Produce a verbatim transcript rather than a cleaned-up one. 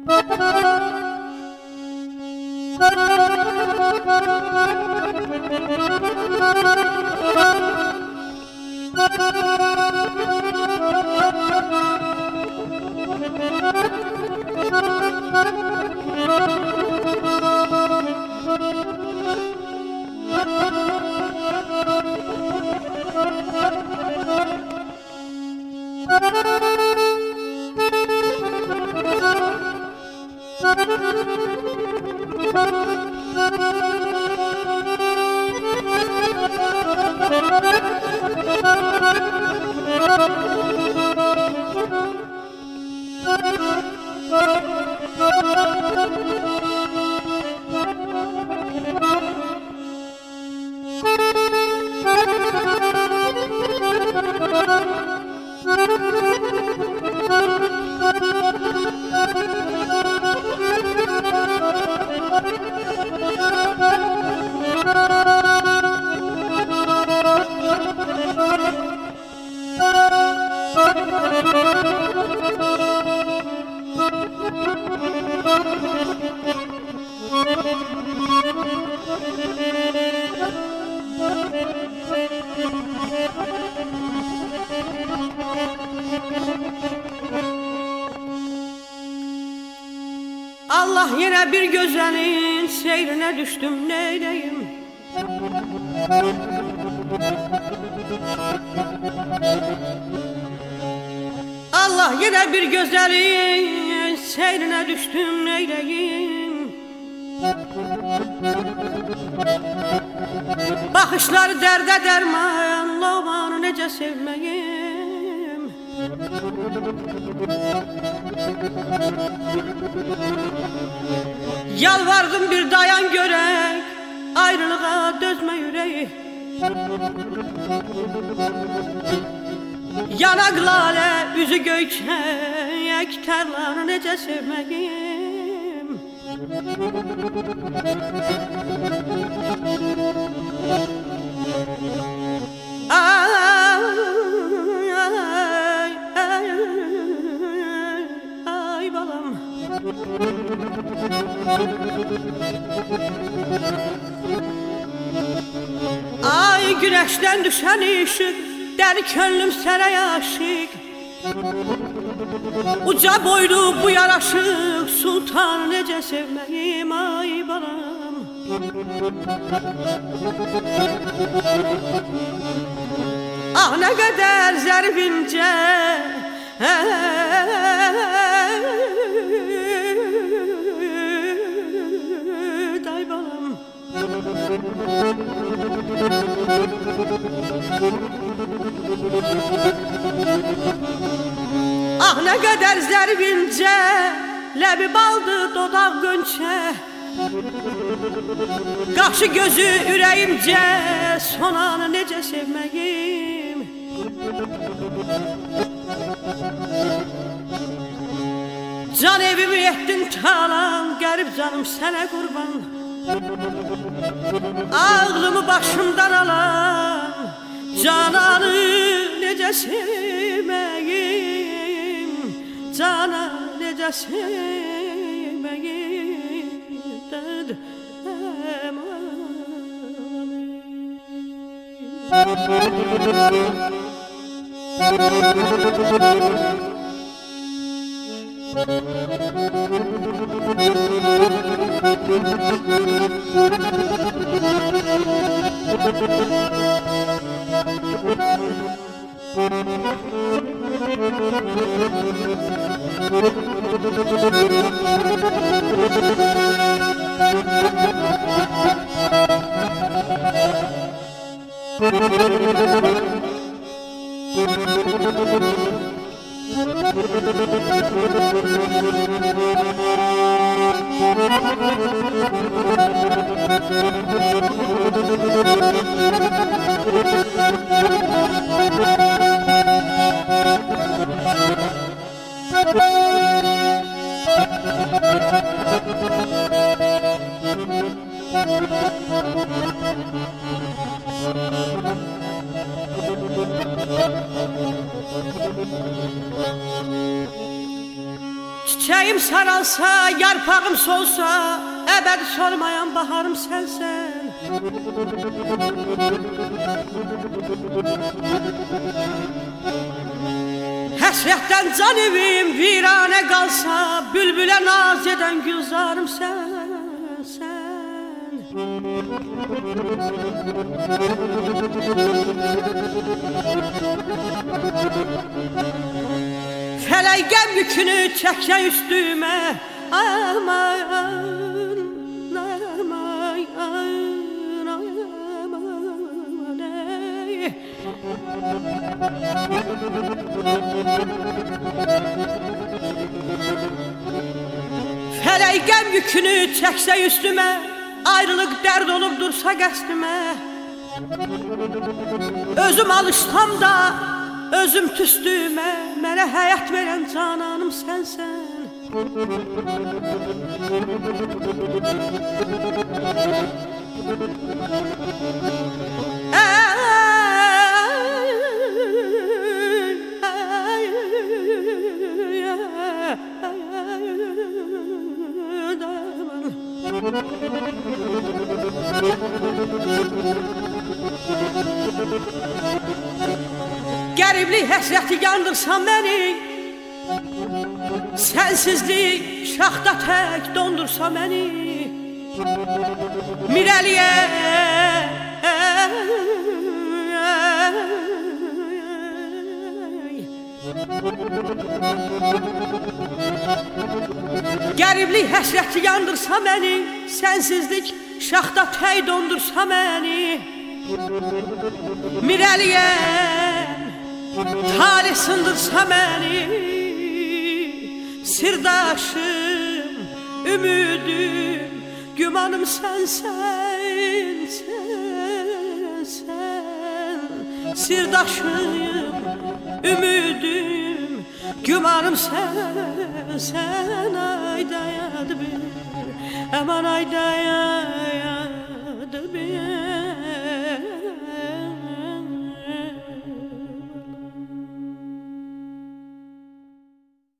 Allah yine bir gözlerin seyrine düştüm neyleyim. Allah yine bir gözlerin seyrine düştüm neyleyim. Bakışları derde derman, loğmanı nece sevmeyim. Yalvardım bir dayan görek, ayrılığa dözme yüreği. Yanak lale, üzü göyçek, terlanı nece sevmeyim. Ay, ay, ay, ay balam. Ay güneşten düşen ışık, deli könlüm sene aşık. Uca boylu bu yaraşık, sultan nece sevmeyim ay balam. Ah ne kadar zervince, day balam. Ah ne kadar zervince, lebi baldı dodak gönçe. Qaşı gözü ürəyimcə, sonanı necə sevməyim. Can evimi etdin talan, qərib canım sənə qurban. Ağlımı başımdan alan, cananı necə sevməyim. Cananı necə sevməyim. Ürəyim saralsa, yarpağım solsa, əbədi solmayan baharım sənsən. Həsrətdən can evim viranə qalsa, bülbülə naz edən gülzarım sənsən. Fələk qəm yükünü çəksə üstümə, aman, aman, aman, aman, ey. Fələk qəm yükünü çəksə üstümə, ayrılıq dərd olub dursa qəsdimə. Özüm alışsam da, özüm tüstümə, mənə həyat verən cananım sənsən. Qəriblik həsrəti yandırsan məni, sənsizlik şaxta tək dondursa məni. Mirəliyə Qəriblik həsrəti yandırsa məni, sənsizlik şaxta tək dondursa məni. Mirəliyəm, talih sındırsa məni, sirdaşım, ümidim, gümanım sənsən, sənsən. Sirdaşım, ümidim, gümanım sənsən. Ay dayadı bir, aman ay dayadı bir.